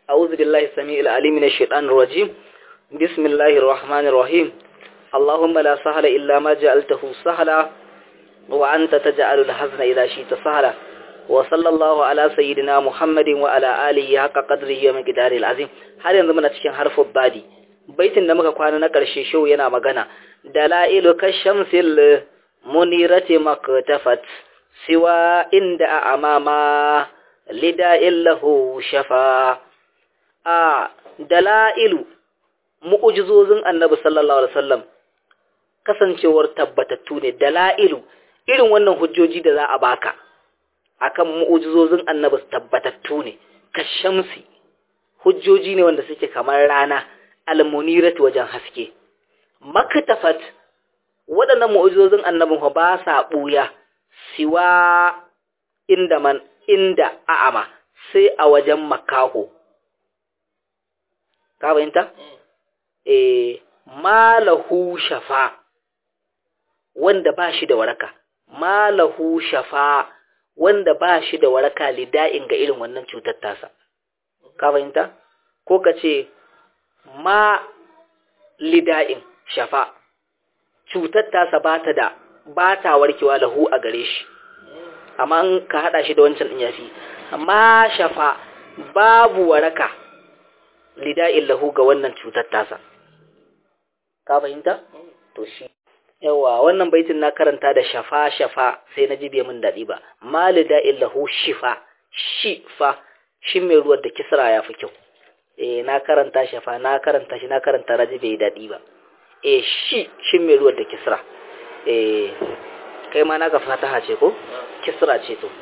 أعوذ بالله السميع العليم من الشيطان الرجيم. بسم الله الرحمن الرحيم. اللهم لا سهل إلا ما جعلته سهلا وأنت تجعل الحزن إذا شئت سهلا. وصلى الله على سيدنا محمد وعلى آله حق قدره ومقداره العظيم. har yanzu muna cikin harfin badi, baitin da muka kwana na ƙarshe shau yana magana dalailu kashamsil munirati maktafat siwa inda amama lida'il lahu shafa. Dalailu mu'ujizozin annabi sallallahu alaihi wasallam kasancewar tabbatattu ne. Dalailu irin wannan hujjoji da za a baka akan mu'ujizozin annabi tabbatattu ne. Kashamsi hujjoji ne wanda suke kamar rana, almuniratu wajen haske. Maktafat waɗannan mu'ujizozin annabin ba sa buya siwa inda a'ama sai a wajen makaho. Ka bayanta? Malahu shafa wanda ba shi da waraka. Malahu shafa wanda ba shi da waraka lida'in ga irin wannan cutar tasa. Ka bayanta? Ko ka ce ma lida'in shafa cutar tasa ba ta warkewa lahu a gare shi. Amma an ka hada shi da wancan din yafi. Amma shafa babu waraka lida'in lahu ga wannan cutar tasa. Ka fahimta? To shi yawa wannan baitin na karanta da shafa sai na ji bai min dadi ba. Ma lida'in lahu shifa shi mai ruwan da kisra ya fi kyau. Na karanta shafa na karanta raji bai dadi ba. Shi mai ruwan da kisra. Kai ma naka fataha ce ko? Kisra ce to.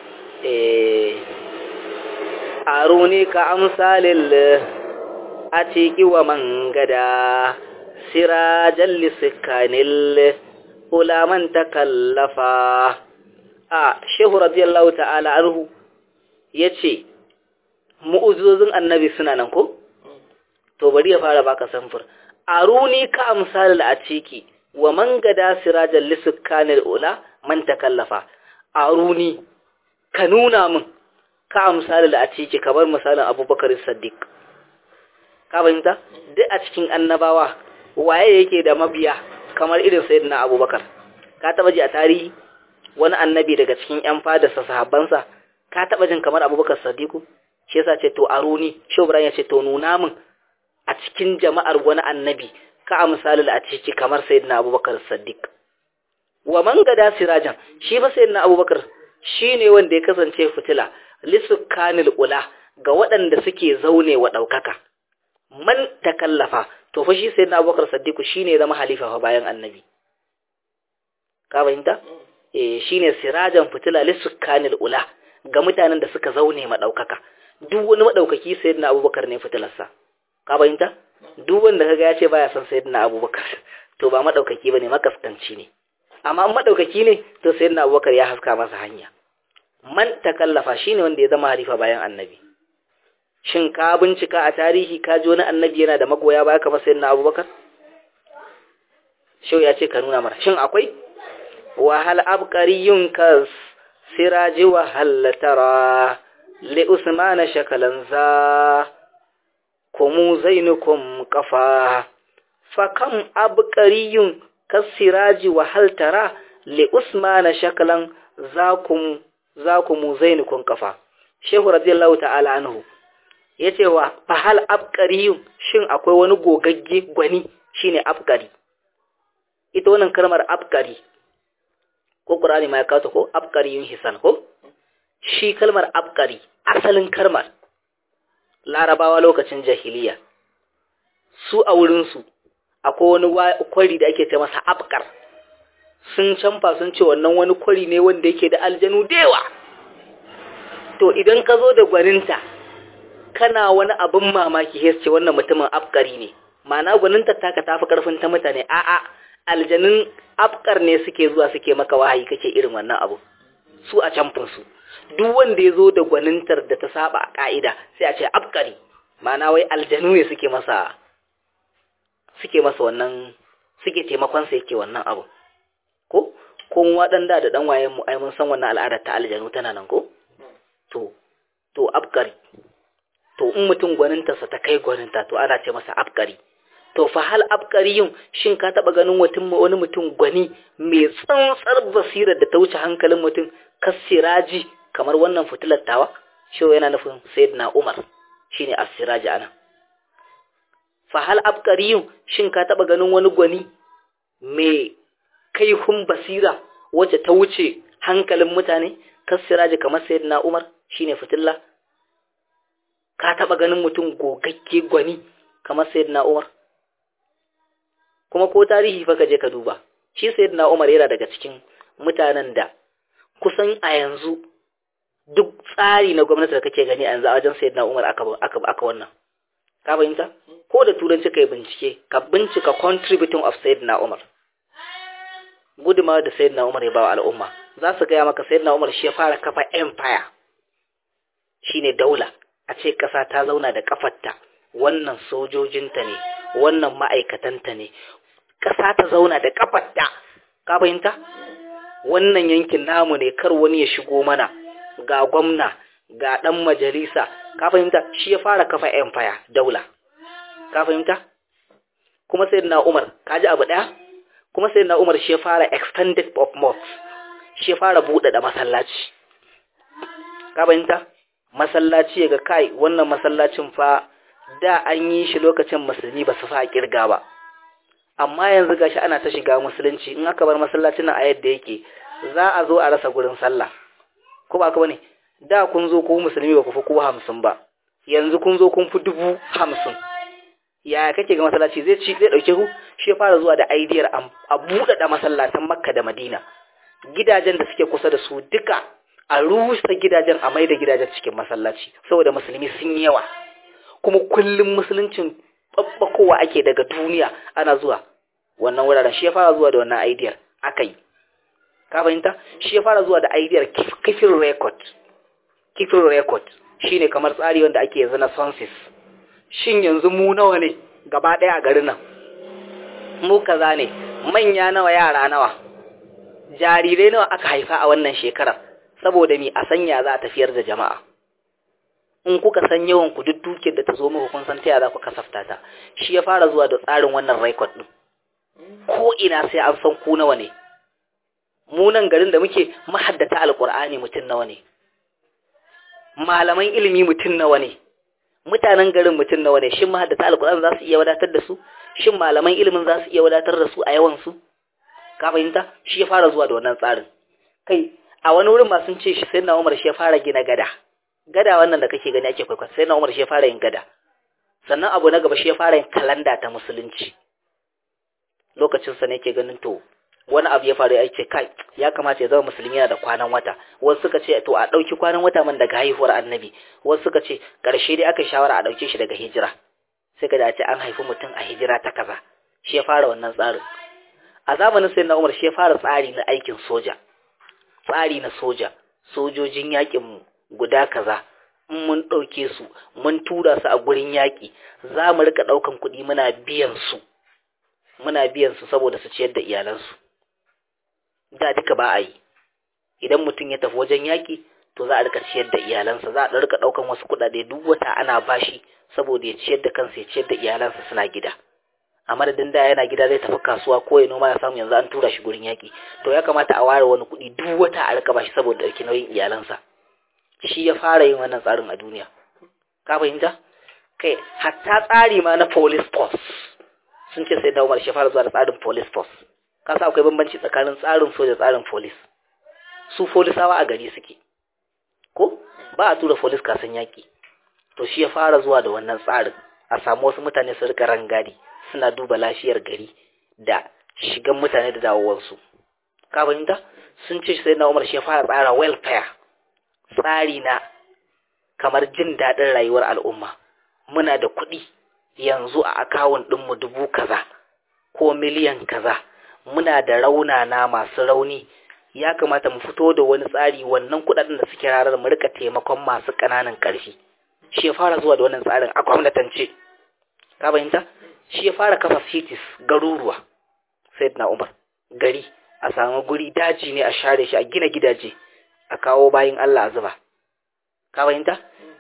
Aruni ka amsalil atiki wa mangada sirajan lisikanil ulaman takallafa. Shehu radiyallahu ta'ala anhu yace mu'ujizozin annabi suna nan ko? To bari ya fara baka samfur. Aruni ka amsalil atiki wa mangada sirajan lisikanil ula man takallafa. Aruni ka nuna min ka amsalil atiki kamar misalin Abubakar Siddiq. Ka fahimta? Duk a cikin annabawa waye yake da mabiya kamar irin sayyidina Abubakar? Ka taba ji a tarihi wani annabi daga cikin ƴan fadarsa sahabbansa ka taba jin kamar Abubakar Siddiq? Shi yasa ce to aruni, Shehu Ibrahim ya ce to nuna min a cikin jama'ar wani annabi ka amsalil atiki kamar sayyidina Abubakar Siddiq. Wa man gada sirajan shi ba sayyidina Abubakar shine wanda ya kasance fitila lisukkanil ula ga waɗanda suke zaune wa ɗaukaka. Man takallafa to fa shi sayyidina Abubakar Siddiq shine zama halifa fa bayan annabi. Ka fahimta? Shine sirajan fitila lisukkanil ula ga mutanen da suka zaune ma ɗaukaka. Duk wani madaukaki sayyidina Abubakar ne fitilarsa. Ka fahimta? Duk wanda kaga ya ce baya son sayyidina Abubakar to ba madaukaki bane, makaskanci ne. Amma madaukaki ne to sayyidina Abubakar ya haska masa hanya. Man takallafa shine wanda ya zama halifa bayan annabi. Shin ka bincika a tarihi ka ji wani annabi yana da magoya baya kamar sayyidina Abubakar? Shau ya ce ka nuna mara. Shin akwai? Wa hal abqariyun kas siraji wa hal tara li usman shakalan za kumu zainukum qafa fa kam abqariyun kas siraji wa hal tara li usman shakalan zakumu zainukum qafa. Shehu radiyallahu ta'ala anhu yace wa fa hal abqariyun shin akwai wani gogagge gwani shine abqari. Ita wannan kalmar abqari ko Qur'ani ma ya kawo ko abqariyun hisan ko? Shi kalmar abqari asalin kalmar Larabawa lokacin jahiliya su a wurin su akwai wani kwari da ake ce masa abqar. Sun canfa sun ce wannan wani kwari ne wanda yake da aljanu dewa. To idan ka zo da gwaninta kana wani abin mamaki sai ce wannan mutumin afkari ne. Ma'ana gwaninta taka tafi karfin ta mutane. A'a, aljanun afkar ne suke zuwa suke maka wahayi kake irin wannan abu. Su a canfin su. Duk wanda ya zo da gwanintar da ta saba a ka'ida sai a ce afkari. Ma'ana wai aljanu ne suke masa wannan, suke taimakon sa yake wannan abu. Ko waɗanda da ɗan wayen mu ai mun san wannan al'adar ta aljanu tana nan ko? To abkari. To in mutum gwanintarsa ta kai gwaninta to ana ce masa abkari. To fa hal abkariyun, shin ka taba ganin wani mutum gwani mai tsantsar basirar da ta wuce hankalin mutum kasiraji kamar wannan fitilar tawa? Shi yana nufin sayyidina Umar shine as-siraji ana. Fa hal abkariyun, shin ka taba ganin wani gwani mai kaihun basira wacce ta wuce hankalin mutane kasiraji kamar sayyidina Umar shine fitilla? Ka taba ganin mutum gogakke gwani kamar sayyidina Umar? Kuma ko tarihi fa ka je ka duba, shi sayyidina Umar yana daga cikin mutanen da kusan a yanzu duk tsari na gwamnati da kake gani a yanzu a wajen sayyidina Umar aka wannan. Ka fahimta? Ko da turanci kai bincike, ka bincika contributing of sayyidina Umar. Gudunmawa da sayyidina Umar ya bawa al'umma. Za su gaya maka sayyidina Umar shi ya fara kafa empire. Shine daula. A ce kasa ta zauna da kafarta. Wannan sojojinta ne, wannan ma'aikatanta ne. Kasa ta zauna da kafarta. Ka fahimta? Wannan yankin namu ne, kar wani ya shigo mana. Ga gwamna, ga dan majalisa. Ka fahimta? Shi ya fara kafa empire, daula. Ka fahimta? Kuma sayyidina Umar, kaji abu daya? Kuma sayyidina Umar shi ya fara extended of mosques. Shi ya fara bude da masallaci. Ka fahimta? Masallaci ga kai, wannan masallacin fa da an yi shi lokacin musulmi ba su fa kirga ba. Amma yanzu gashi ana ta shiga musulunci, in aka bar masallacin nan a yadda yake, za a zo a rasa gurin sallah. Ko ba ka bane? Da kun zo ku musulmi ba ku fi ku 50 ba. Yanzu kun zo kun fi 50,000. Yaya kake ga masallaci zai dauke ku? Shi ya fara zuwa da idea a buɗe da masallatan Makka da Madina. Gidajen da suke kusa da su duka a rusa gidajen, a maida gidajen cikin masallaci saboda musulmi sun yawa. Kuma kullum musuluncin babbakowa ake daga duniya ana zuwa wannan wuraren. Shi ya fara zuwa da wannan idea akai. Ka fahimta? Shi ya fara zuwa da idea kifin record. Kifin record shine kamar tsari wanda ake yanzu na census. Shin yanzu mu nawa ne gaba daya a garin nan? Mu kaza ne, manya nawa, yara nawa, jarirai nawa aka haifa a wannan shekarar, saboda mi a sanya za a tafiyar da jama'a. In kuka san yawan ku duk dukiyar da ta zo muku kun san ta za ku kasafta ta. Shi ya fara zuwa da tsarin wannan record din. Ko ina sai an san ku nawa ne. Mu nan garin da muke mahaddata alqur'ani mutun nawa ne. Malaman ilimi mutun nawa ne. Mutanen garin mutun nawa ne. Shin mahaddata alqur'ani za su iya wadatar da su? Shin malaman ilimin za su iya wadatar da su a yawan su? Ka fahimta? Shi ya fara zuwa da wannan tsarin. Kai a wani wurin ma sun ce shi sai na Umar shi ya fara gina gada. Gada wannan da kake gani ake kwaikwayo, sai na Umar shi ya fara yin gada. Sannan abu na gaba shi ya fara yin kalanda ta musulunci. Lokacin sa ne yake ganin to wani abu ya faru ya ce kai ya kamata ya zama musulmi yana da kwanan wata. Wasu suka ce to a dauki kwanan wata man daga haihuwar annabi. Wasu suka ce karshe dai aka shawara a dauke shi daga hijira. Sai ka ce an haifi mutum a hijira ta kaza. Shi ya fara wannan tsarin. A zamanin sayyidina Umar shi ya fara tsari na aikin soja. Tsari na soja, sojojin yakin guda kaza, in mun ɗauke su, mun tura su a gurin yaƙi, za mu rika ɗaukan kuɗi muna biyan su saboda su ciyar da iyalansu. Da duka ba a yi. Idan mutum ya tafi wajen yaƙi, to za a rika ciyar da iyalansa, za a rika ɗaukan wasu kuɗaɗe duk wata ana bashi saboda ya ciyar da kansa, ya ciyar da iyalansa suna gida. A madadin da yana gida zai tafi kasuwa ko ya noma ya samu, yanzu an tura shi gurin yaƙi. To ya kamata a ware wani kuɗi duk wata a rika bashi saboda ɗauki nauyin iyalansa. Shi ya fara yin wannan tsarin a duniya. Ka fahimta? Kai hatta tsari ma na police force sun ce sai da Umar shi fara zuwa da tsarin police force. Ka sa akwai bambanci tsakanin tsarin soja da tsarin police. Su polisawa a gari suke. Ko ba a tura police kasan yaƙi. To shi ya fara zuwa da wannan tsarin. A samu wasu mutane su rika rangadi suna duba lafiyar gari da shigan mutane da dawowarsu. Ka fahimta? Sun ce sai na Umar shi ya fara tsara welfare. Tsari na kamar jin daɗin rayuwar al'umma. Muna da kuɗi yanzu a akawun ɗinmu 1000 kaza ko miliyan kaza. Muna da raunana masu rauni. Ya kamata mu fito da wani tsari, wannan kuɗaɗen da suke rarar mu rika taimakon masu ƙananan ƙarfi. Shi ya fara zuwa da wannan tsarin a gwamnatance. Ka fahimta? Shi ya fara kafa cities, garuruwa. Sayyidina Umar, gari a samu guri daji ne a share shi, a gina gidaje, a kawo bayin Allah a zuba. Ka fahimta?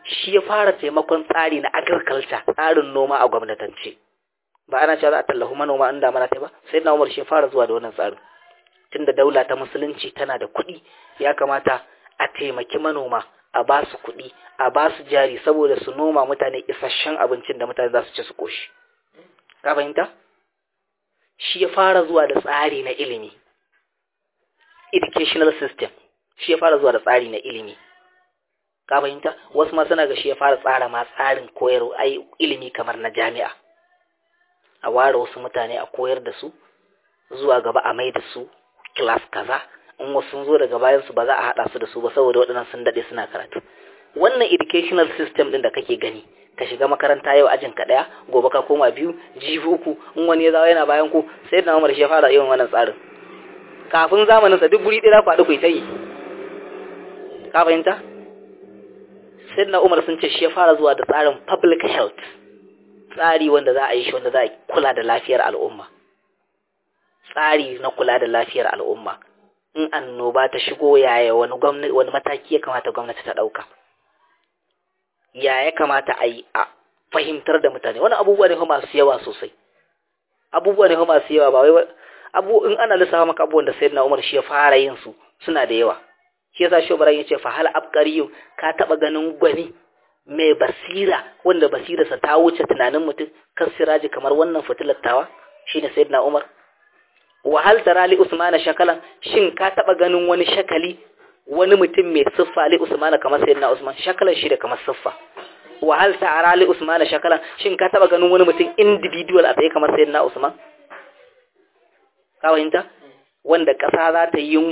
shi ya fara taimakon tsari na agriculture, tsarin noma a gwamnatance. Ba ana cewa za a tallafi manoma in damana ta ba, sayyidina Umar shi ya fara zuwa da wannan tsarin. Tunda daula ta musulunci tana da kuɗi, ya kamata a taimaki manoma, a ba su kuɗi, a ba su jari saboda su noma mutane isasshen abincin da mutane za su ci su koshi. Ka fahimta? Shi ya fara zuwa da tsari na ilimi, educational system, shi ya fara zuwa da tsari na ilimi. Ka fahimta? Wasu ma suna ga shi ya fara tsara ma tsarin koyarwa ilimi kamar na jami'a. A ware wasu mutane a koyar da su, zuwa gaba a mai da su class kaza, in wasu sun zo daga bayan su ba za a haɗa su da su ba saboda waɗannan sun daɗe suna karatu. Wannan educational system ɗin da kake gani, ka shiga makaranta yau ajin ka ɗaya, gobe ka koma 2, jibi 3, in wani ya zawo yana bayan ku, sai da Umar shi ya fara yin wannan tsarin. Kafin zamanin sa duk guri ɗaya ku haɗu ku yi ta yi. Ka fahimta? Sai da Umar sun ce shi ya fara zuwa da tsarin public health, tsari wanda za a yi shi wanda za a kula da lafiyar al'umma. Tsari na kula da lafiyar al'umma. In annoba ta shigo yaya wani mataki ya kamata gwamnati ta ɗauka. Ya kamata a yi a fahimtar da mutane. Wani abubuwa ne masu yawa sosai. Abubuwa ne masu yawa ba wai in ana lissafa maka abubuwan da Sayyidina Umar shi ya fara yin su suna da yawa. Shi yasa Shobaran ya ce fa hal abqariyu, ka taba ganin gwani mai basira wanda basirarsa ta wuce tunanin mutum kan siraji kamar wannan fitilar tawa shine Sayyidina Umar. Wa hal tara li Usmana shakalan, shin ka taba ganin wani shakali, wani mutum mai siffa li Usmana kamar Sayyidina Usman, shakalan shi da kamar siffa. Wa hal tara li Usmana shakalan, shin ka taba ganin wani mutum individual a tsaye kamar Sayyidina Usman? Ka fahimta? Wanda kasa za ta yi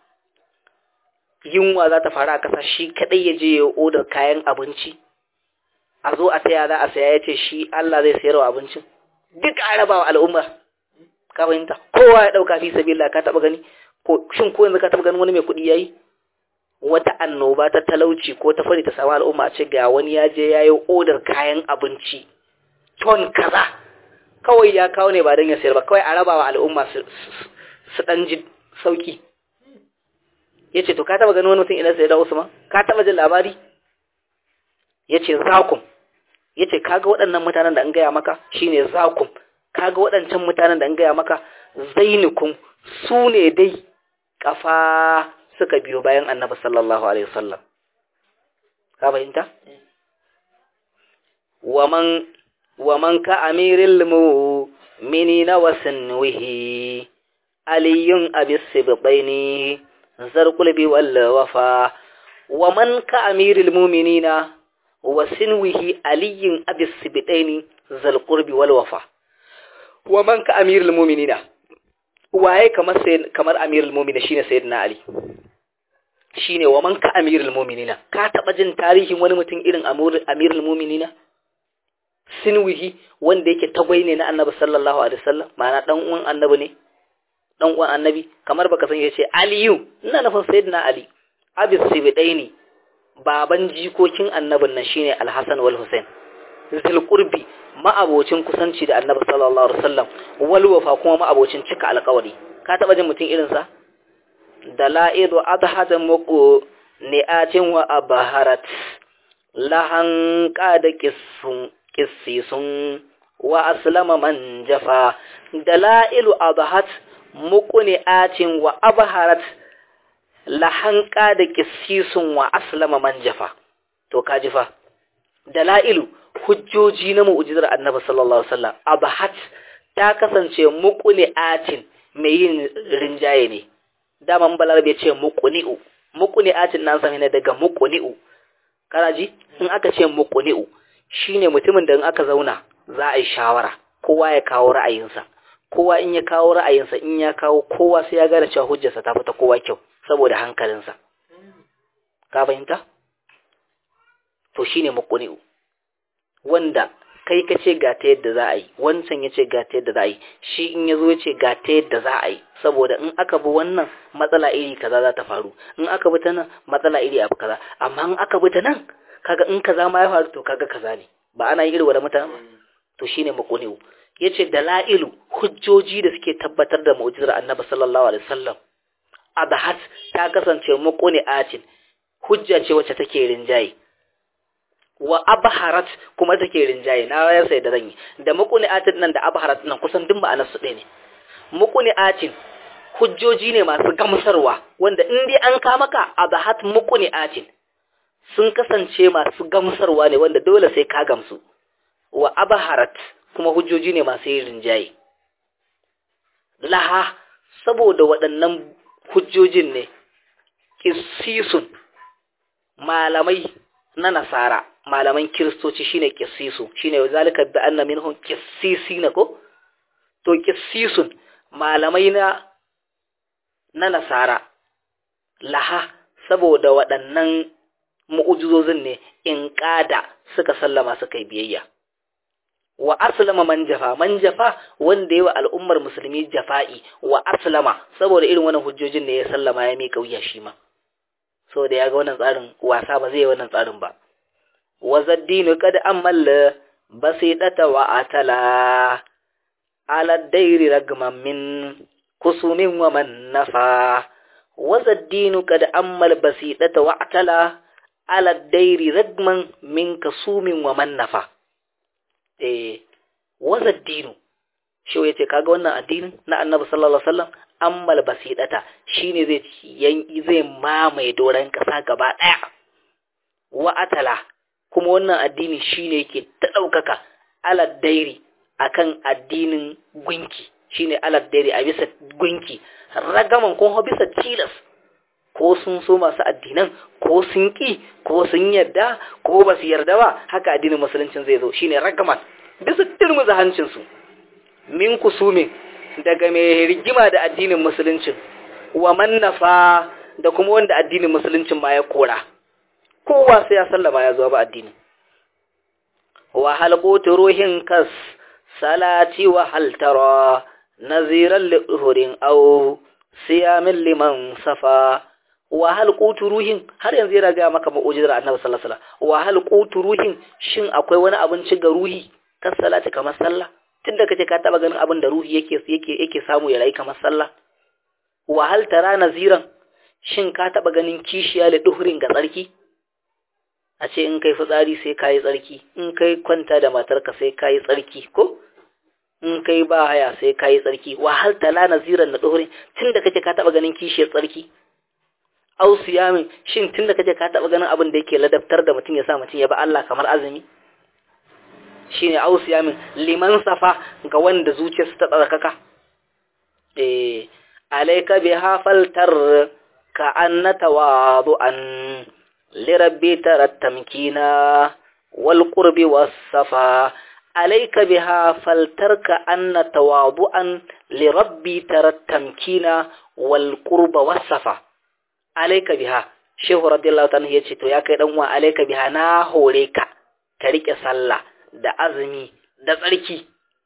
yunwa za ta fara a kasa, shi kadai ya je ya odar kayan abinci, a zo a taya za a saya, ya ce shi Allah zai sayarwa abincin duk a rabawa al'umma. Ka fahimta? Kowa ya dauka fi sabilillah. Ka taba gani shin ko yanzu ka taba ganin wani mai kuɗi yayi wata annoba ta talauci ko ta fari ta samu al'umma a ce ga wani ya je yayi odar kayan abinci ton kaza, kawai ya kawo ne ba don ya sayar ba, kawai a rabawa al'umma su dan ji sauki. Yace to ka taba ganin wani mutum ina sai da Usman? Ka taba jin labari? Yace zakum. Yace kaga waɗannan mutanen da an gaya maka shine zakum. Kaga waɗancan mutanen da an gaya maka zainukum, su ne dai kafa suka biyo bayan Annabi sallallahu alaihi wasallam. Ka fahimta? Waman ka amiril mu'minina wasanwihi aliyun abis sibtaini zarqul bi wal wafa. Waman ka amiril mu'minina wasanwihi aliyun abis sibtaini zarqul bi wal wafa. Wa man ka amirul mu'minina, waye kamar amirul mu'minina shine sayyidina Ali. Shine wa man ka amirul mu'minina. Ka taba jin tarihin wani mutum irin amirul mu'minina? Sinwihi, wanda yake tagwai ne na Annabi sallallahu alaihi wasallam, ma'ana dan uwan Annabi ne, dan uwan Annabi, kamar baka san yace Aliyu, ina nufin sayyidina Ali. Abis sibidaini, baban jikokin Annabin nan shine Al-Hasan wal Husain. Zul qurbi, ma'abocin kusanci da Annabi sallallahu alaihi wasallam, wal wafa kuma ma'abocin cika alƙawari. Ka taba jin mutum irin sa? Dalaidu adhata muqu ni'atin wa abaharat lahan qada qissisun wa aslama man jafa. Dalailu adhat muqu ni'atin wa abaharat lahan qada qissisun wa aslama man jafa. To ka jifa. Dalailu, hujjoji na mu'jizar Annabi sallallahu alaihi wasallam, abahat ta kasance muqni'atin, mai yin rinjaye ne. Daman balarabe ce muqni'atin nan sami ne daga muqni'u. Kana ji? In aka ce muqni'u shine mutumin da in aka zauna za a yi shawara, kowa ya kawo ra'ayinsa. Kowa in ya kawo ra'ayinsa, in ya kawo, kowa sai ya gane cewa hujjarsa ta fita kowa kyau saboda hankalinsa. Ka fahimta? To shine muqni'u, wanda kai ka ce ga ta yadda za a yi, wancan ya ce ga ta yadda za a yi, shi in ya zo ya ce ga ta yadda za a yi, saboda in aka bi wannan matsala iri kaza za ta faru, in aka bi ta nan matsala iri abu kaza, amma in aka bi ta nan kaga in kaza ma ya faru to kaga kaza ne, ba ana yi irwa da mutane ba. To shine muqni'u. Yace dalailu, hujjoji da suke tabbatar da mu'jizar Annabi sallallahu alaihi wasallam, abahat ta kasance muqni'atin, hujja ce wacce take rinjaye. wa abharat kuma take rinjaye na ya sai da zan yi da muqni'atin nan da abharat nan kusan duk ma'anar su ɗaya ne. Muqni'atin hujjoji ne masu gamsarwa wanda in dai an ka maka abhat muqni'atin sun kasance masu gamsarwa ne wanda dole sai ka gamsu. Wa abharat kuma hujjoji ne masu yin rinjaye. Laha saboda waɗannan hujjojin ne kissisun malamai na nasara malaman kiristoci shine kissisu shine zalika bi anna minhum kissisina ko to kissisun malamai na nasara laha saboda waɗannan mu'ujizozin ne in ƙada suka sallama suka yi biyayya. Wa aslama man jafa wanda yawa al'ummar musulmi jafa'i wa aslama saboda irin wannan hujjojin ne ya sallama ya mika wuya shi ma saboda ya ga wannan tsarin wasa ba zai yi wannan tsarin ba. Wa zaddinu qad amal basidata wa atala ala dairi ragman min kusumin wa man nafa. Wa zaddinu qad amal basidata wa atala ala dairi ragman min kusumin wa man nafa. Wazaddinu shi yace kaga wannan addinin na Annabi sallallahu alaihi wasallam ammal basidata shine zai mamaye doran kasa gaba daya. Wa atala kuma wannan addini shine yake ta daukaka alad dairi akan addinin gunki shine alad dairi a bisa gunki ragaman ko bisa tilas ko sun so masu addinan ko sun ki ko sun yarda ko ba su yarda ba haka addinin musuluncin zai zo shine ragaman bisa turmuza hancinsu min kusumin daga mai rigima da addinin musuluncin wa mannafa da kuma wanda addinin musuluncin ma ya kora kowa sai ya sallama ya zo ba addini. Wa halqutu ruhin kas salati wa haltara naziran lihurin aw siyamin liman safa. Wa halqutu ruhin har yanzu yana ga maka mu'jizar Annabi sallallahu alaihi wasallam. Wa halqutu ruhin shin akwai wani abinci ga ruhi kan salati kamar sallah tunda kace ka taba ganin abin da ruhi yake samu ya rai kamar sallah. Wa hal tara naziran shin ka taba ganin kishiya da duhurin ga tsarki a ce in kai fitsari sai kai tsarki in kai kwanta da matarka sai kai tsarki ko in kai ba haya sai kai tsarki. Wa hal tara naziran da duhurin tunda kace ka taba ganin kishiyar tsarki. Au siyamin shin tunda kace ka taba ganin abin da yake ladabtar da mutum ya sa mutum ya ba Allah kamar azumi shine au siyamin liman safa ga wanda zuciyarsa ta tsarkaka. Alayka biha faltar ka annata wadu'an lirabbi tarattamkina wal qurbi was safa. Alayka biha faltar ka annata wadu'an lirabbi tarattamkina wal qurba was safa. Alayka biha shehu radiyallahu ta'ala yace to ya kai dan uwa alayka biha na hore ka rike sallah da azumi da tsarki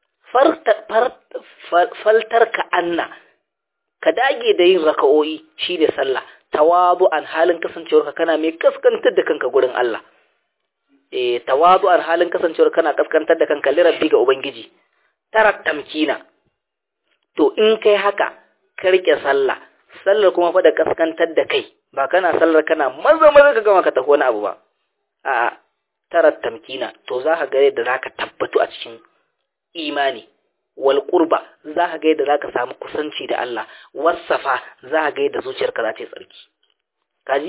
faltar ka anna ka dage da yin raka'o'i shine sallah tawadu'an halin kasancewarka kana mai kaskantar da kanka gurin Allah tawadu'an halin kasancewar kana kaskantar da kanka lirabbi ga ubangiji tarat tamkina to in kai haka ka rike sallah kuma fa da kaskantar da kai ba kana sallar kana maza ka gama ka tafi wani abu ba a'a tarat tamkina to za ka ga yadda za ka tabbatu a cikin imani wal qurba za ka ga yadda za ka samu kusanci da Allah wasafa za ka ga yadda zuciyarka za ta yi tsarki kaji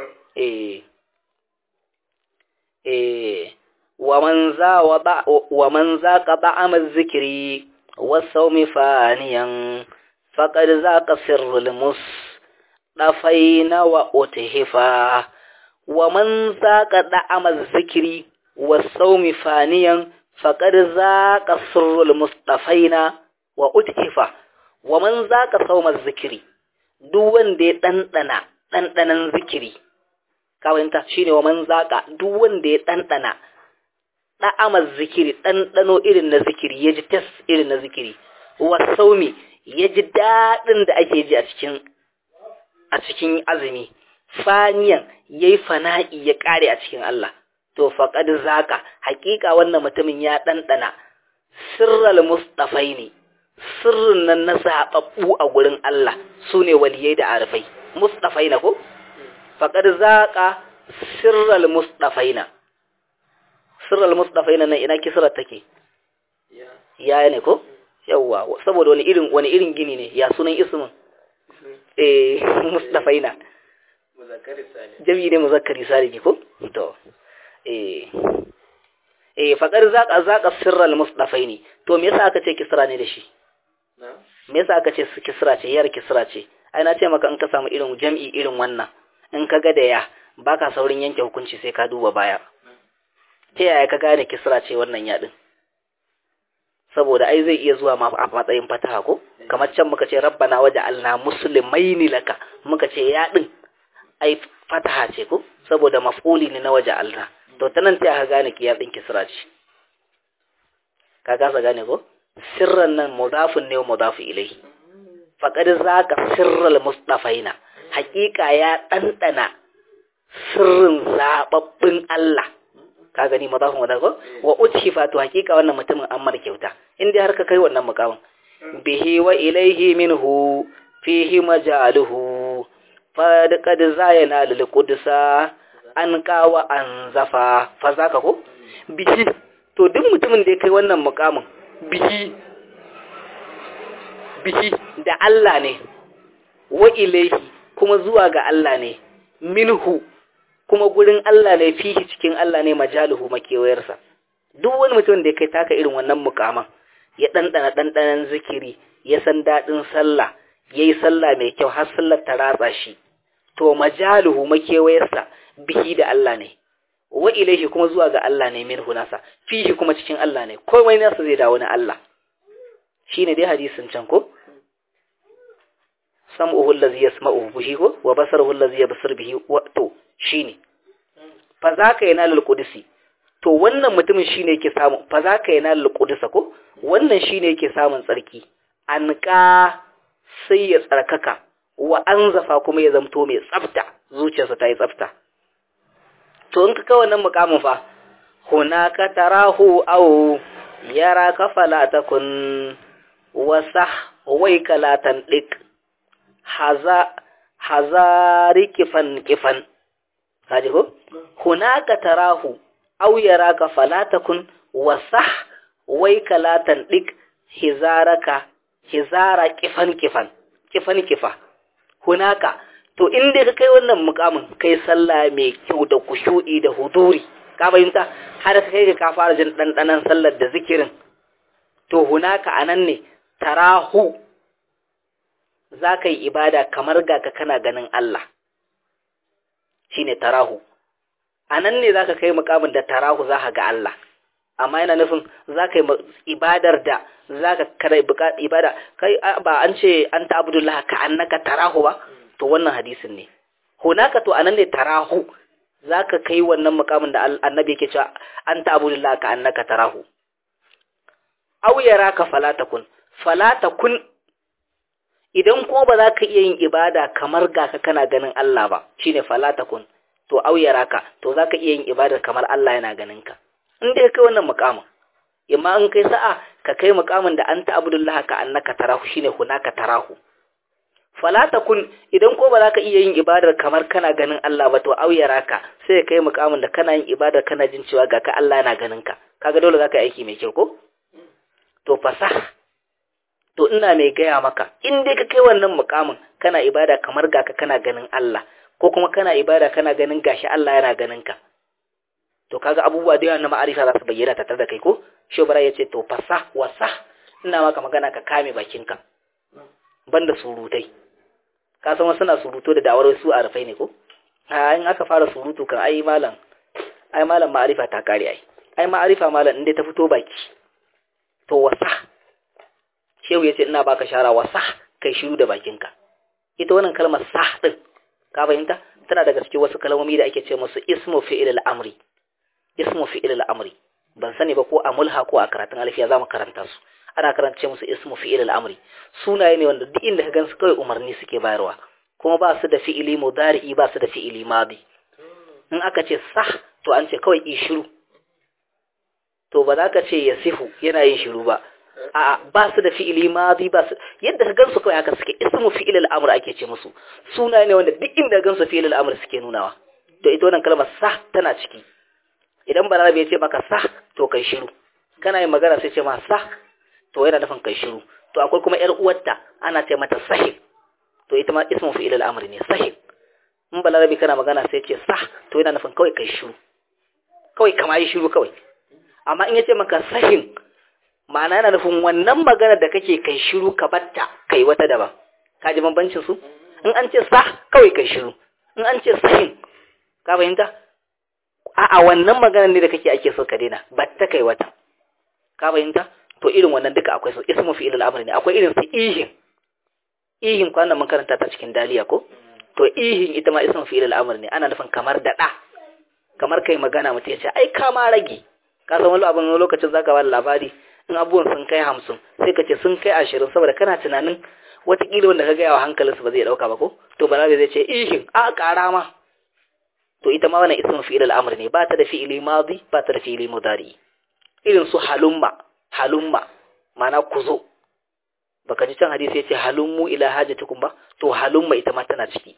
wa man zaqa ba'am az-zikri was-sawmi faniyan faqad zaqa sirrul musdafaina wa uthifa. Wa man zaqa da'ama zikri was-sawmi faniyan faqad zaqa sirrul mustafaina wa uthifa. Wa man zaqa sawma zikri duk wanda ya dandanan zikiri kawanta shine wa man zaqa duk wanda ya dandana da'ama zikiri dandano irin na zikiri yaji tas irin na zikiri was-sawmi yaji dadin da ake ji a cikin azumi faniyan yayi fana'i ya kare a cikin Allah to faqad zaka hakika wannan mutumin ya dandana sirral mustafaini sirrin nan na zababbu a gurin Allah sune waliyai da arifai mustafaina ko faqad zaka sirral mustafaina sirral mustafaina nan ina kisrar take ya ne ko yawa saboda wani irin gini ne ya sunan ismin mustafaina muzakkari salim jami ne muzakkari salim ko to faqar zaqa sirral mustafaini to me yasa aka ce kisra ne da shi me yasa aka ce su kisra ce yar kisra ce ai na ce maka in ka samu irin jam'i irin wannan in ka ga da ya baka saurin yanke hukunci sai ka duba baya ta yaya ka gane kisra ce wannan ya din saboda ai zai iya zuwa ma a matsayin fataha ko kamar can muka ce rabbana waja'alna muslimaini laka muka ce ya din ai fataha ce ko saboda maf'uli ne na waja'alna to tanan ta aka gane ki ya din kisra ce ka gasa gane ko sirran nan mudafun ne mudafu ilayhi faqad zaka sirral mustafaina haqiqa ya dandana sirrin zababbin Allah ka gani madafun wadako wa uthifa to haqiqa wannan mutumin an mar kyauta indai har ka kai wannan mukamin bihi wa ilayhi minhu fihi majaluhu fa qad zayana lil qudsa an qawa an zafa fa zaka ko bihi to duk mutumin da ya kai wannan mukamin bihi da Allah ne wa ilayhi kuma zuwa ga Allah ne minhu kuma gurin Allah ne fihi cikin Allah ne majaluhu makewayarsa duk wani mutum da ya kai taka irin wannan mukaman ya dandanan zikiri ya san dadin sallah yayi sallah mai kyau har sallar ta ratsa shi to majaluhu makewayarsa bihi da Allah ne wa ilaihi kuma zuwa ga Allah ne minhu nasa fihi kuma cikin Allah ne komai nasa zai dawo na Allah shine dai hadisin can ko sam'uhu allazi yasma'uhu bihi wa basaruhu allazi yabsir bihi wa to shine fa zaka yana lil qudsi to wannan mutumin shine yake samu fa zaka yana lil qudsa ko wannan shine yake samun tsarki an ka sai ya tsarkaka wa anzafa kuma ya zamto mai tsafta zuciyarsa ta yi tsafta to in ka kai wannan mukamin fa hunaka tarahu aw yaraka fala takun wasah waika la tandik hazari kifan kaji ko hunaka tarahu aw yaraka fala takun wasah waika la tandik hizara kifa hunaka to inda ka kai wannan mukamin kai sallah mai kyau da kushu'i da huduri ka bayyanta har ka kai ka fara jin dandanan sallar da zikirin to hunaka anan ne tarahu zaka yi ibada kamar ga ka kana ganin Allah shine tarahu anan ne zaka kai mukamin da tarahu zaka ga Allah amma yana nufin zaka yi ibadar da zaka kare ibada kai ba an ce anta abdullah ka annaka tarahu ba to wannan hadisin ne hunaka to anan ne tarahu zaka kai wannan mukamin da annabi yake cewa anta abdullah ka annaka tarahu aw yaraka falatakun idan kuma ba za ka iya yin ibada kamar ga ka kana ganin Allah ba shine falatakun to aw yaraka to za ka iya yin ibada kamar Allah yana ganin ka in dai kai wannan mukamin imma in kai sa'a ka kai mukamin da anta abdullah ka annaka tarahu shine hunaka tarahu falatakun idan ko ba za ka iya yin ibadar kamar kana ganin Allah ba to aw yaraka sai kai mukamin da kana yin ibadar kana jin cewa ga ka Allah yana ganin ka kaga dole za ka yi aiki mai kyau ko to fasah to ina mai gaya maka in dai ka kai wannan mukamin kana ibada kamar ga ka kana ganin Allah ko kuma kana ibada kana ganin gashi Allah yana ganin ka to kaga abubuwa da yawa na ma'arifa za su bayyana ta da kai ko shobara yace to fasah wasah ina maka magana ka kame bakinka banda surutai ka san wasu na suruto da dawar su a rufai ne ko in aka fara surutu kan ai malam ma'arifa ta kare ai ma'arifa malam in dai ta fito baki to wasah shehu yace ina baka shara wasah kai shiru da bakinka ita wannan kalmar sah din ka fahimta tana daga cikin wasu kalmomi da ake ce musu ismu fi'il al-amri ban sani ba ko a mulha ko a karatun alfiya zamu karanta su ana karanta musu ismu fi'il al-amri sunaye ne wanda duk inda ka gansu kai umarni suke bayarwa kuma ba su da fi'ili mudari'i ba su da fi'ili madi in aka ce sah to an ce kawai shiru to ba za ka ce yasihu yana yin shiru ba a'a ba su da fi'ili madi ba su yadda ka gansu kawai aka suke ismu fi'il al-amr ake ce musu sunaye ne wanda duk inda gansu fi'il al-amr suke nunawa to ita wannan kalmar sah tana ciki idan balarabe ya ce maka sa to kai shiru, kana yin magana sai ce ma sa to yana nufin kai shiru. To akwai kuma ƴar uwarta ana ce mata sahib, to ita ma ismu fi'il al-amr ne, sahib. In balarabe kana magana sai ce sa to yana nufin kawai kai shiru, kawai kama yi shiru kawai. Amma in ya ce maka sahin, ma'ana yana nufin wannan magana da kake kai shiru ka batta kai wata daban. Ka ji bambancin su? In an ce sa kawai kai shiru, in an ce sahin, ka fahimta? A'a wannan magana ne da kake ake so ka daina, batta kai wata. Ka fahimta? To irin wannan duka akwai su, ismu fi'il al-amr ne. Akwai irin su ihin kwanan mun karanta ta cikin daliya ko? To ihin ita ma ismu fi'il al-amr ne, ana nufin kamar daɗa, kamar kai magana mutum ya ce ai ka ma rage. Ka san wani abin lokacin zaka ba labari in abubuwan sun kai 50 sai ka ce sun kai 20 saboda kana tunanin watakila wanda ka gaya wa hankalinsu ba zai dauka ba ko? To balabe zai ce ihin a ƙara ma. To ita ma wannan ismu fi'il al-amr ne, ba ta da fi'ili madi, ba ta da fi'ili mudari. Irin su halumma ma'ana ku zo. Baka ji can hadisi yace halummu ila hajatikum ba? To halumma ita ma tana ciki.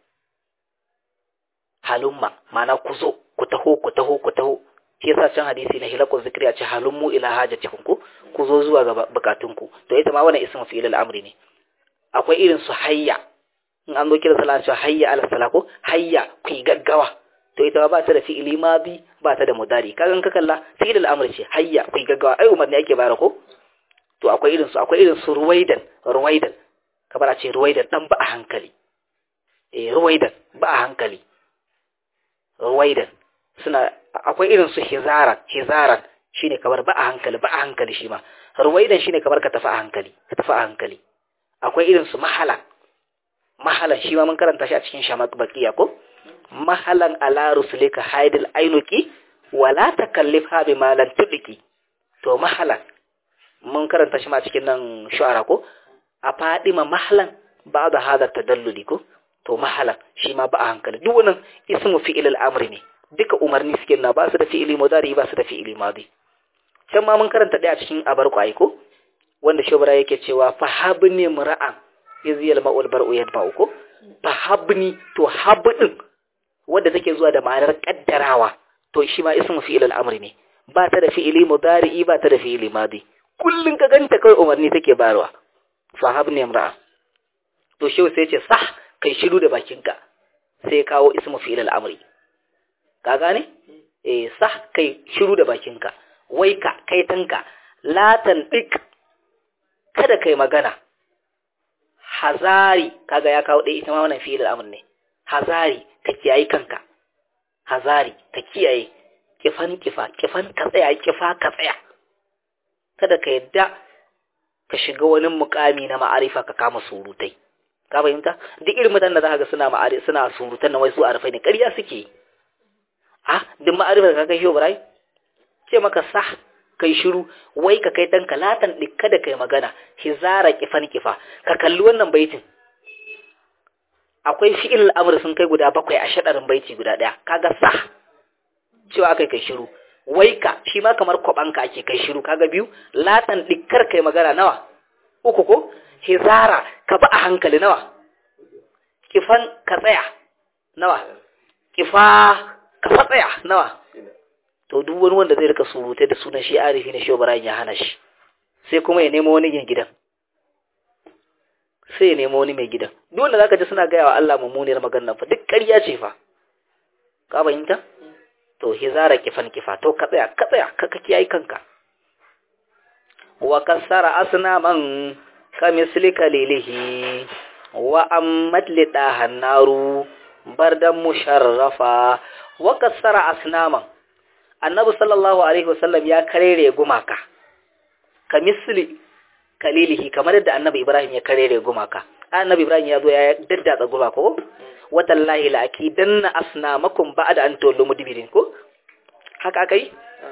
Halumma ma'ana ku zo, ku taho. Shi yasa can hadisi na hilakul zikri ya ce halummu ila hajatikum ku zo zuwa ga bukatunku. To ita ma wannan ismu fi'il al-amr ne. Akwai irin su hayya. In an zo kira sallah cewa hayya ala salah ko hayya ku gaggawa. To ita ba ta da fi'ili madi, ba ta da mudari. Kagan ka kalla fi'il al-amr ce hayya ku gaggawa. Ai umarni ake bayar ko? To akwai irin su ruwaidan kamar a ce ruwaidan dan ba a hankali. Ruwaidan ba a hankali. Ruwaidan suna akwai irin su hizaran shine kamar ba a hankali shi ma. Ruwaidan shine kamar ka tafi a hankali. Akwai irin su mahalan shi ma mun karanta shi a cikin shamak baqiya ko? Mahalan ala rusulika haidil ainuki wala takallifha bima lan tudiki. To mahalan mun karanta shi ma cikin nan shu'ara ko? A fadima mahalan ba da hada tadalluli ko? To mahalan shi ma ba a hankali. Duk wannan ismu fi'il al-amr ne. Duka umarni suke na ba su da fi'ili mudari, ba su da fi'ili madi. Can ma mun karanta daya cikin abarku ai ko? Wanda shobara yake cewa fahabni mura'an iziyal ma'ul bar'u yadba'u ko? Fahabni to habdin wanda take zuwa da ma'anar kaddarawa, to shi ma ismu fi'il al-amr ne. Ba ta da fi'ili mudari, ba ta da fi'ili madi. Kullun ka ganta kai umarni take bayarwa. Fahabni mura'an. To shi sai ce sah kai shiru da bakinka. Sai kawo ismu fi'il al-amr. Ka gane? Sah kai shiru da bakinka. Waika kai tanka latan dik kada kai magana. Hazari kaga ya kawo dai ita ma wannan fi'il al-amr ne. Hazari ka kiyaye kanka. Hazari ka kiyaye. Kifan ka tsaya, ka tsaya. Kada ka yadda ka shiga wani mukami na ma'arifa ka kama surutai. Ka fahimta? Duk irin mutanen da zaka ga suna surutan na wai su arifai ne, ƙarya suke. Duk ma'arifa da ka kai shi Ibrahim ce maka sah kai shiru, wai ka kai dan kalatan dikka da kai magana. Hizara kifa ka kalli wannan baitin. Akwai fi'il amr sun kai guda 7 a shadarin baiti guda daya. Kaga sah cewa kai shiru, wai ka shi ma kamar kwabanka ake kai shiru, kaga 2. Latan dikkar kai magana nawa? 3 ko? Hizara ka ba a hankali nawa? Kifan ka tsaya nawa? Kifa ka tsaya nawa? To duk wani wanda zai rika surutai da sunan shi arifi ne shi Ibrahim ya hana shi. Sai kuma ya nemo wani gidan. Duk wanda zaka ji suna gaya wa Allah mummuniyar maganar fa duk ƙarya ce fa. Ka fahimta? To hizara kifan to ka tsaya ka kiyaye kanka. Wa kasara asnaman kamislika lilihi wa ammat lidahan naru bardan musharrafa. Wa kasara asnaman Annabi sallallahu alaihi wasallam ya karere gumaka kamisli kalilihi, kamar yadda Annabi Ibrahim ya karere gumaka. Annabi Ibrahim ya zo ya daddatsa gumaka ko? Watallahi la akidanna asnamakum ba'da an tawallu mudbirin ko? Haka akai?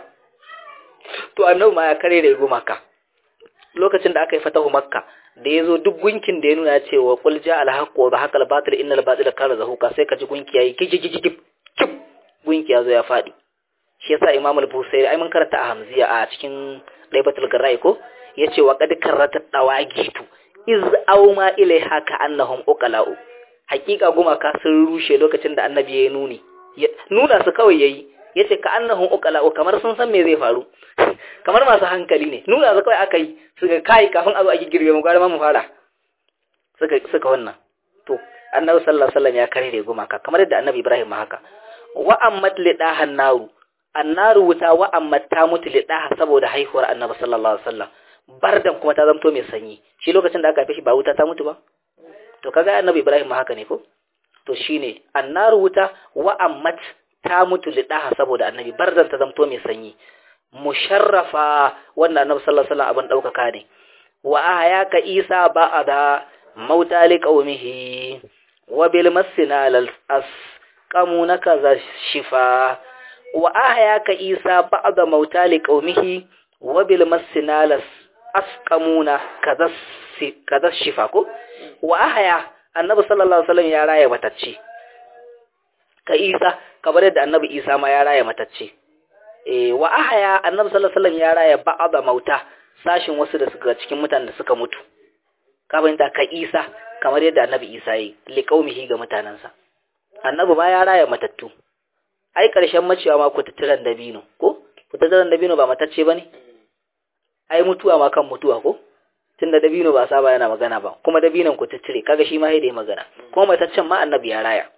To Annabi ma ya karere gumaka. Lokacin da aka yi fatahu Makka, da yazo duk gunkin da ya nuna cewa qul ja'al haqqu wa bahaqal batil innal batila kana zahuqa, sai ka ji gunki yayi gigigigib gunki yazo ya fadi. Shi yasa Imam al-Busairi ai mun karanta a Hamziya a cikin Daibatul Garai ko yace wa qad karrata dawagitu iz auma ilaiha ka annahum uqala'u. Hakika gumaka sun rushe lokacin da Annabi ya nuna su kawai yayi yace ka annahum uqala kamar sun san me zai faru kamar masu hankali ne nuna za kawai aka yi suka kai kafin a zo a girbe mu gwara mu fara suka wannan to annabi sallallahu alaihi wasallam ya kare da gumaka kamar yadda annabi Ibrahim ma haka wa ammat lidahan naru annaru wuta wa ammat ta mutu lidaha saboda haihuwar annabi sallallahu alaihi wasallam bardan kuma ta zamto mai sanyi shi lokacin da aka haife shi ba wuta ta mutu ba to kaga annabi Ibrahim ma haka ne ko to shine annaru wuta wa ammat ta mutu lidaha saboda annabi bardan ta zamto mai sanyi musharrafa wannan annabi sallallahu alaihi wasallam abin daukaka ne wa ahyaka isa ba'da mauta liqaumihi wa bil masina lal asqamunaka za shifa wa ahyaka isa ba'da mauta liqaumihi wa bil masina lal asqamuna kaza shifa ko wa ahya annabi sallallahu alaihi wasallam ya raya matacce ka isa kamar yadda annabi isa ma ya raya matacce wa ahya annabi sallallahu alaihi wasallam ya raya ba'da mauta sashin wasu da suka cikin mutanen da suka mutu ka fahimta ka isa kamar yadda annabi isa yi liqaumihi ga mutanansa annabi ma ya raya matattu ai karshen macewa ma ku tattaran dabino ko ku tattaran dabino ba matacce bane ai mutuwa ma kan mutuwa ko tunda dabino ba saba yana magana ba kuma dabinon ku tattire kaga shi ma sai da magana kuma mataccen ma annabi ya raya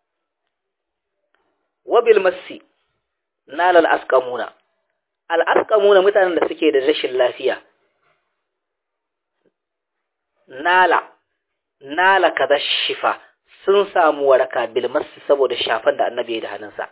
wabil massi nalal asqamuna al asqamuna mutanen da suke da rashin lafiya nala kaza shifa sun samu waraka bil massi saboda shafan da annabi ya da hannunsa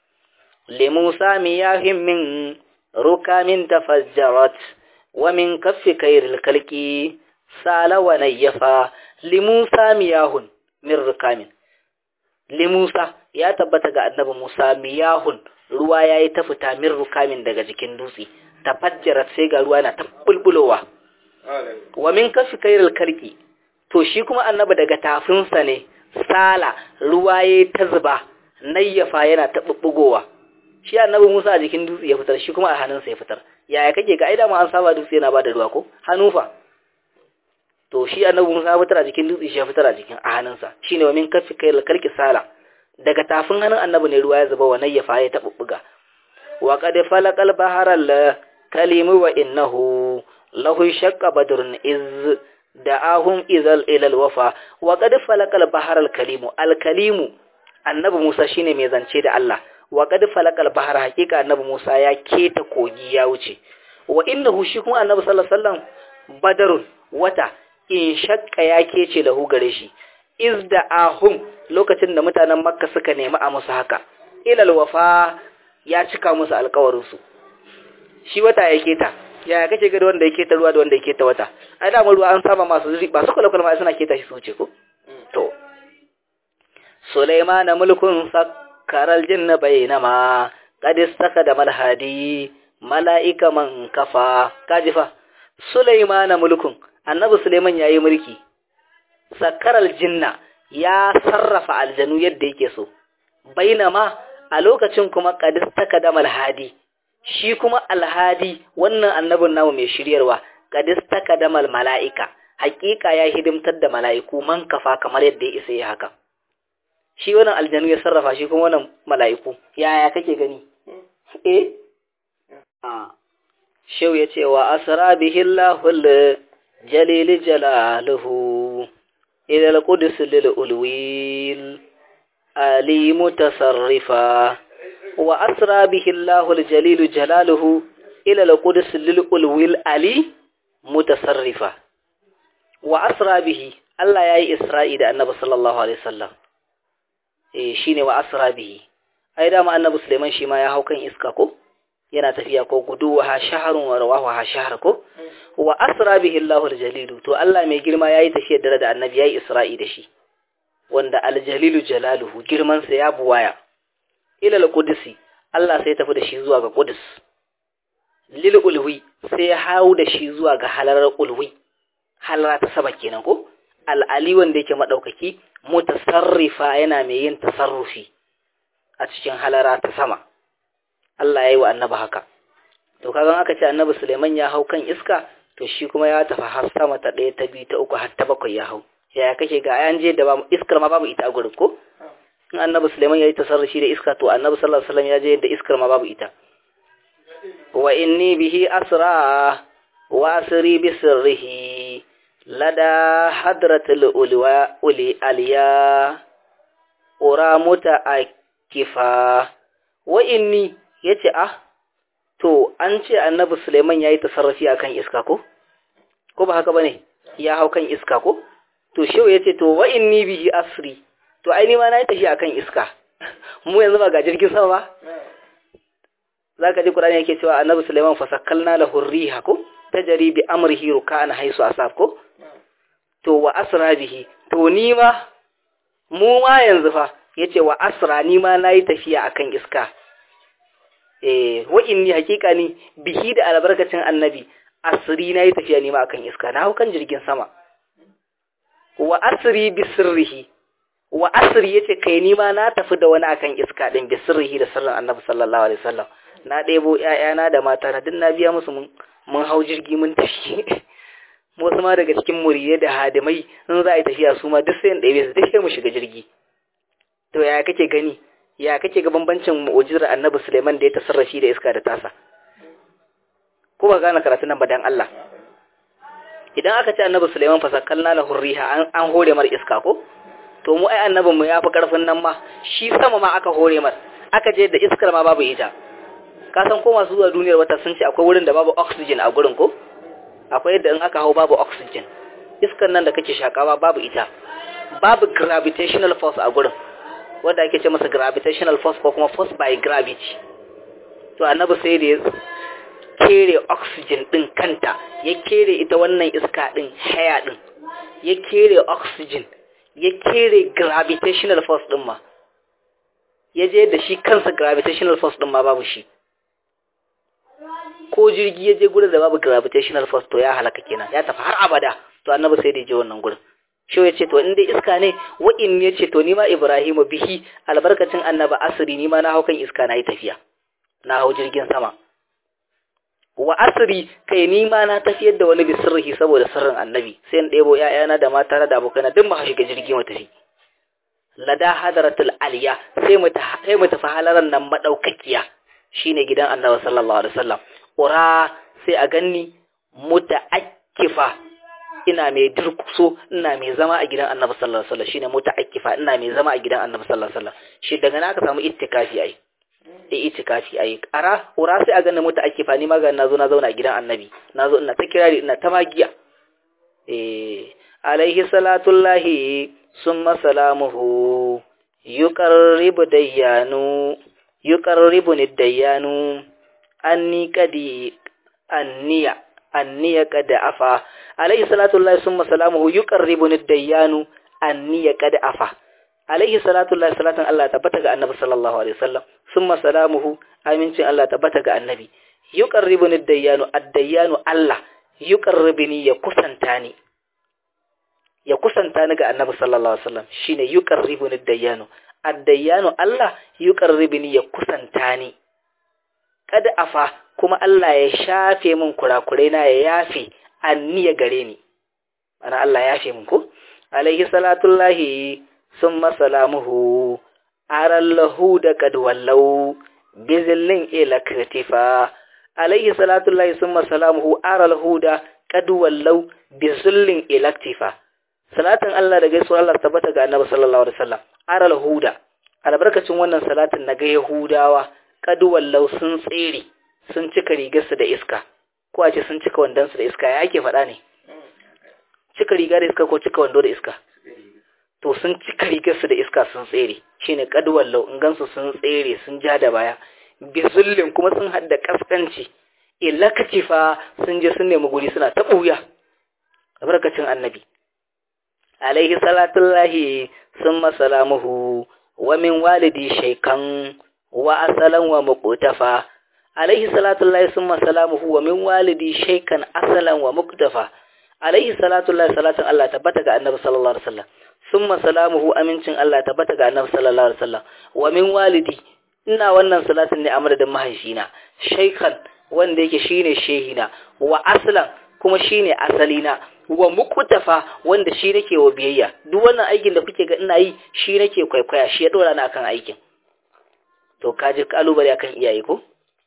limusa miyahim min rukamin tafajjarat wa min kaffi kayril kalki sala wa nayyafa limusa miyahun min rukamin limusa ya tabbata ga annabi Musa miyahun ruwa yayi ta fita min rukamin daga jikin dutse tafajjarat sai ga ruwa na ta bulbulowa wa min kaffi kayril kalki to shi kuma annabi daga tafinsa ne sala ruwa yayi ta zuba nayyafa yana ta bubbugowa shi annabi Musa a jikin dutse ya fitar shi kuma a hannunsa ya fitar yaya kake ga aida ma an saba dutse yana bada ruwa ko hanufa to shi annabi Musa ya fitar a jikin dutse shi ya fitar a jikin a hannunsa shine wa min kaffi kayril kalki sala daga tafin hannun annabi ne ruwa ya zuba wa nayyafa ya ta bubbuga wa qad falaqal baharal kalimu wa innahu lahu shaqqa badrun iz da'ahum izal ilal wafa wa qad falaqal baharal kalimu al kalimu annabi Musa shine mai zance da Allah wa qad falaqal bahar hakika annabi Musa ya keta kogi ya wuce wa innahu shi kuma annabi sallallahu alaihi wasallam badrun wata in shaqqa ya kece lahu gare shi izda'ahum lokacin da mutanen makka suka nemi a musu haka ilal wafa ya cika musu alƙawarin su shi wata ya keta ya kake ga wanda yake ta ruwa da wanda yake ta wata ai da ruwa an saba masu zuri ba su kula ma suna keta shi su wuce ko to Sulaiman mulkun sakkaral jinna bainama qad istakada malhadi malaika man kafa kajifa Sulaiman mulkun annabi Sulaiman yayi mulki sakkaral jinna ya sarrafa aljanu yadda yake so bainama a lokacin kuma qad istakada malhadi shi kuma alhadi wannan annabin namu mai shiryarwa qad istakada malaika hakika ya hidimtar da malaiku man kafa kamar yadda ya isa yi haka shi wannan aljanu ya sarrafa shi kuma wannan mala'iku yaya kake gani shau ya ce wa asra bihi Allahul jalil jalaluhu ila al-qudus lil ulwil ali mutasarrifa wa asra bihi Allahul jalil jalaluhu ila al-qudus lil ulwil ali mutasarrifa wa asra bihi Allah yayi isra'i da annabi sallallahu alaihi wasallam shine wa asra bihi ai da ma annabi Sulaiman shi ma ya hau kan iska ko yana tafiya ko gudu wa shahrun wa rawahu shahr ko wa asra bihi Allahul jalil to Allah mai girma yayi tafiyar dare da annabi yayi isra'i da shi wanda al-jalilu jalaluhu girman sa ya buwaya ila al-qudsi Allah sai tafi da shi zuwa ga Qudus lil ulwi sai ya hawo da shi zuwa ga halarar ulwi halara ta saba kenan ko al-ali wanda yake madaukaki mutasarrifa yana mai yin tasarrufi a cikin halara ta sama Allah yayi wa annabi haka to kaga aka ce annabi Suleiman ya hau kan iska to shi kuma ya tafi har sama ta 1 ta 2 ta 3 har ta 7 ya hau yaya kake ga an je da ba iskar ma babu ita a gurin ko in annabi Sulaiman yayi tasarrufi da iska to annabi sallallahu alaihi wasallam ya je da iskar ma babu ita wa inni bihi asra wa asri bi sirrihi lada hadratul ulwa uli aliya ura mutaakifa wa inni yace to an ce annabi Sulaiman yayi tasarrufi akan iska ko ba haka bane ya hau kan iska ko to shehu yace to wa inni bihi asri to ai ni ma nayi tafi akan iska mu yanzu ba ga jirgin sama ba zaka ji Qur'ani yake cewa annabi Sulaiman fasakkalna lahu riha ko tajri bi amrihi rukan haisu asaf ko to wa asra bihi to ni ma mu ma yanzu fa yace wa asra ni ma nayi tafiya akan iska wa inni hakika ni bihi da albarkacin annabi asri nayi tafiya ni ma akan iska na hau kan jirgin sama wa asri bi sirrihi wa asri yace kai ni ma na tafi da wani akan iska din bi sirrihi da sirrin annabi sallallahu alaihi wasallam na ɗebo ƴaƴana da mata na din na biya musu mun hau jirgi mun tafi wasu ma daga cikin muriye da hadimai in za a yi tafiya su ma duk sai in ɗebe su duk sai mu shiga jirgi to ya kake gani ya kake ga bambancin mu'jizar annabi Sulaiman da ya tasarrafi da iska da tasa ko ba gane karatu nan ba dan Allah idan aka ce annabi Sulaiman fasakkalna lahu riha an hore mar iska ko to mu ai annabin mu yafi karfin nan ma shi sama ma aka hore mar aka je da iskar ma babu ita ka san ko masu zuwa duniyar wata sun ce akwai wurin da babu oxygen a gurin ko akwai yadda in aka hau babu oxygen iskar nan da kake shakawa babu ita babu gravitational force a gurin wanda ake ce masa gravitational force ko kuma force by gravity to annabi sai da ya kere oxygen din kanta ya kere ita wannan iska din haya din ya kere oxygen ya kere gravitational force din ma ya je da shi kansa gravitational force din ma babu shi ko jirgi ya je gurin da babu gravitational force to ya halaka kenan ya tafi har abada to annabi sai da je wannan gurin shi ya ce to in dai iska ne wa in ya ce to ni ma Ibrahimu bihi albarkacin annabi asri ni ma na hau kan iska na yi tafiya na hau jirgin sama wa asri kai ni ma na tafiyar da wani bisirrihi saboda sirrin annabi sai in ɗebo ƴaƴana da mata da abokaina duk mu shiga jirgi mu tafi lada hadratul aliya sai mu tafi halaran nan madaukakiya shine gidan annabi sallallahu alaihi wasallam ura sai a ganni mutaakkifa ina mai durkuso ina mai zama a gidan annabi sallallahu alaihi wasallam shine mutaakkifa ina mai zama a gidan annabi sallallahu alaihi wasallam shi daga nan aka samu ittikafi ai itikafi ai ara ura sai a ganni mutaakkifa ni ma ga nazo na zauna a gidan annabi nazo ina ta kirari ina ta magiya alaihi salatullahi summa salamuhu yuqarribu dayyanu anniya kada afa alaihi salatu lillahi summa salamuhu yuqarribuni dayyanu anniya kada afa alaihi salatu lillahi salatan Allah tabbata ga annabi sallallahu alaihi wasallam summa salamuhu amincin Allah tabbata ga annabi yuqarribuni dayyanu ad-dayyanu Allah yuqarribuni ya kusanta ni ga annabi sallallahu alaihi wasallam shine yuqarribuni dayyanu ad-dayyanu Allah yuqarribuni ya kusanta ni kada afa kuma Allah ya shafe min kurakurai na ya yafe anniya gare ni ana Allah ya yafe min ko alaihi salatullahi summa salamuhu arallahu da kad wallau bizillin ila katifa alaihi salatullahi summa salamuhu arallahu da kad wallau bizillin ila katifa salatin Allah da gaisuwar Allah tabbata ga annabi sallallahu alaihi wasallam arallahu da albarkacin wannan salatin na ga yahudawa kad wallau sun tsere sun cika rigarsu da iska ko a ce sun cika wandonsu da iska ya ake faɗa ne cika riga da iska ko cika wando da iska to sun cika rigarsu da iska sun tsere shine kadwallau in gansu sun tsere sun ja da baya bizullin kuma sun hadda kaskanci ilakatifa sun je sun nemi guri suna ta buya barkacin annabi alaihi salatullahi summa salamuhu wa min walidi shaykan wa asalan wa muqtafa alaihi salatullahi summa salamuhu wa min walidi shaykan asalan wa muqtafa alaihi salatullahi salatan Allah tabbata ga annabi sallallahu alaihi wasallam summa salamuhu amincin Allah tabbata ga annabi sallallahu alaihi wasallam wa min walidi ina wannan salatin ne a madadin mahaifina shaykan wanda yake shine shehina wa aslan kuma shine asalina wa muqtafa wanda shi nake wa biyayya. Duk wannan aikin da kuke ga ina yi shi nake kwaikwaya, shi ya dora ni akan aikin. To kaji kalubale akan iyaye ko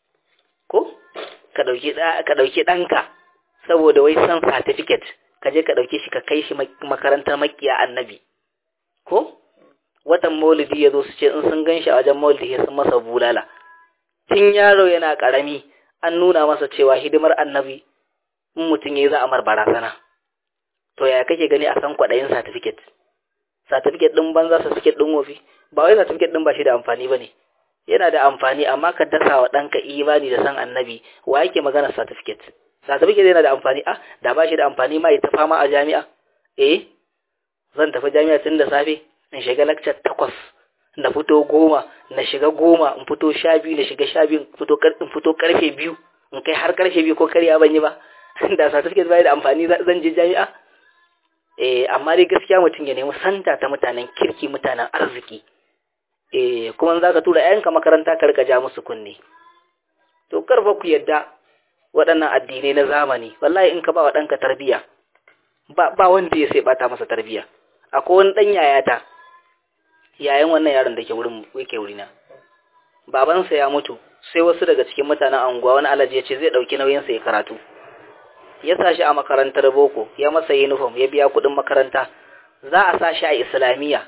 ka dauki danka saboda wai san certificate ka je ka dauke shi ka kai shi makarantar makiya annabi ko watan maulidi yazo su ce in sun ganshi a wajen maulidi sun masa bulala. Tun yaro yana karami an nuna masa cewa hidimar annabi in mutun yayi za a mar barazana. To yaya kake gani a san kwadayin certificate din banza, certificate din wofi? Ba wai certificate din ba shi da amfani bane, yana da amfani, amma ka dasa wa danka imani da san annabi. Wa yake magana certificate yana da amfani? Da ba shi da amfani ma ita fama a jami'a. Zan tafi jami'a tun da safe in shiga lecture 8 na fito 10 na shiga 10 in fito 12 na shiga 12 in fito karfe 2 in kai har karfe 2 ko kariya ban yi ba. Da certificate bai da amfani zan je jami'a. Amma dai gaskiya mutum ya nemi santa ta mutanen kirki, mutanen arziki. Kuma za ka tura ‘ya'yanka makaranta ka rika ja musu kunne. To karfa ku yadda waɗannan addinai na zamani, wallahi in ka ba wa ɗanka tarbiya, ba wanda ya sai bata masa tarbiya. Akwai wani ɗan yayata, yayan wannan yaron da ke wurina. Babansa ya mutu, sai wasu daga cikin mutanen anguwa wani alaji ya ce zai ɗauki nauyinsa ya karatu. Ya sa shi a makarantar boko, ya masa uniform, ya biya kuɗin makaranta. Za a sa shi a Islamiyya.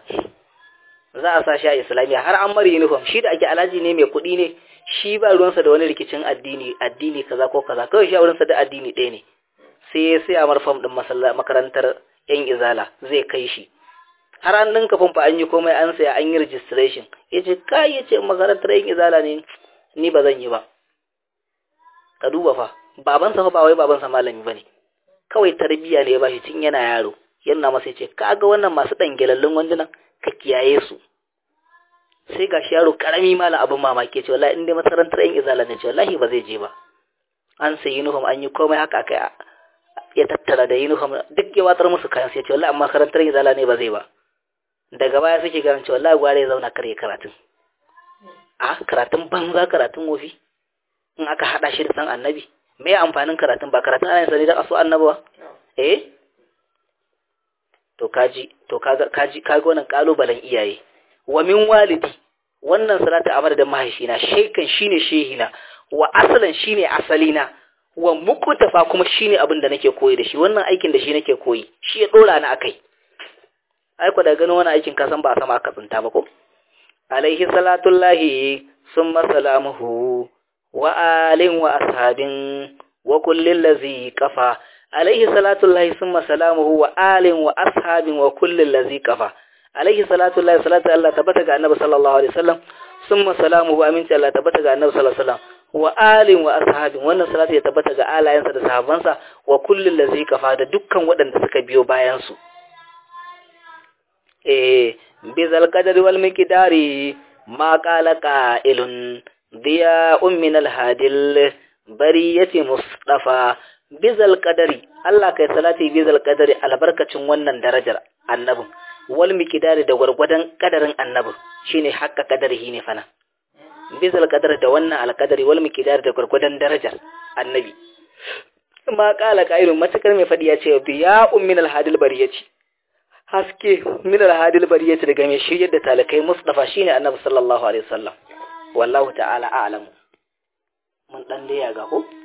Har an mara uniform. Shi da ake alhaji ne, mai kuɗi ne, shi ba ruwansa da wani rikicin addini kaza ko kaza, kawai shi a wurinsa da addini ɗaya ne. Sai ya siya marfam ɗin makarantar yan izala zai kai shi. Har an ɗinka famfa an yi komai, an saya an yi registration. Ya ce kai, ya ce makarantar yan izala ne, ni ba zan yi ba. Ka duba fa, babansa fa ba wai babansa malami bane, kawai tarbiyya ne ya bashi tun yana yaro. Yana masa ya ce ka ga wannan masu dangelallun wandunan ka kiyaye su. Sai gashi yaro karami malam abin mamaki, ce wallahi in dai makarantar yan izala ne, ce wallahi ba zai je ba. An sai uniform an yi komai haka aka ya tattara da uniform duk ya watsar musu kayan, sai ce wallahi amma makarantar yan izala ne ba zai ba. Daga baya suke ganin ce wallahi gware ya zauna kare karatun. Karatun banza, karatun wofi in aka hada shi da san annabi. Me amfanin karatun? Ba karatun ana yin sani da aso annabi ba. To kaga wannan kalubalen iyaye. Wa min walidi, wannan salatu amara da mahaifina, shekan shine shehina, wa asalan shine asalina, wa muqtafa kuma shine abin da nake koyi da shi. Wannan aikin da shi nake koyi, shi ya dora ni akai. Ai ko da ganin wannan aikin ka san ba a sama aka tsinta ba ko. Alaihi salatullahi summa salamuhu wa alin wa ashabin wa kullil ladzi qafa. Alaihi salatullahi summa salamuhu wa alin wa ashabin wa kullil ladzi qafa. Alaihi salatullahi, salatu Allah tabbata ga annabi sallallahu alaihi wasallam, summa salamuhu, aminci Allah tabbata ga annabi sallallahu alaihi wasallam, wa alin wa ashabin, wannan salatu ya tabbata ga alayansa da sahabbansa, wa kullil ladzi qafa, da dukkan waɗanda suka biyo bayan su. Bizal qadari wal miqdari ma qala qa'ilun diya'un min al-hadil bariyati mustafa. Bizal qadari, Allah kai salati bizal qadari, albarkacin wannan darajar annabin, wal miqdari da gurgudan kadarin annabin, shine hakka kadarihi ne fana. Bizal qadari da wannan alqadari, wal miqdari da gurgudan darajar annabi. Ma qala qa'ilun, matakar mai fadi ya ce diya'un min al-hadil bariyati, haske min al-hadil bariyati daga mai shiryar da talakai mustafa, shine annabi sallallahu alaihi wasallam. Wallahu ta'ala a'lamu. Mun dan da ya ga ko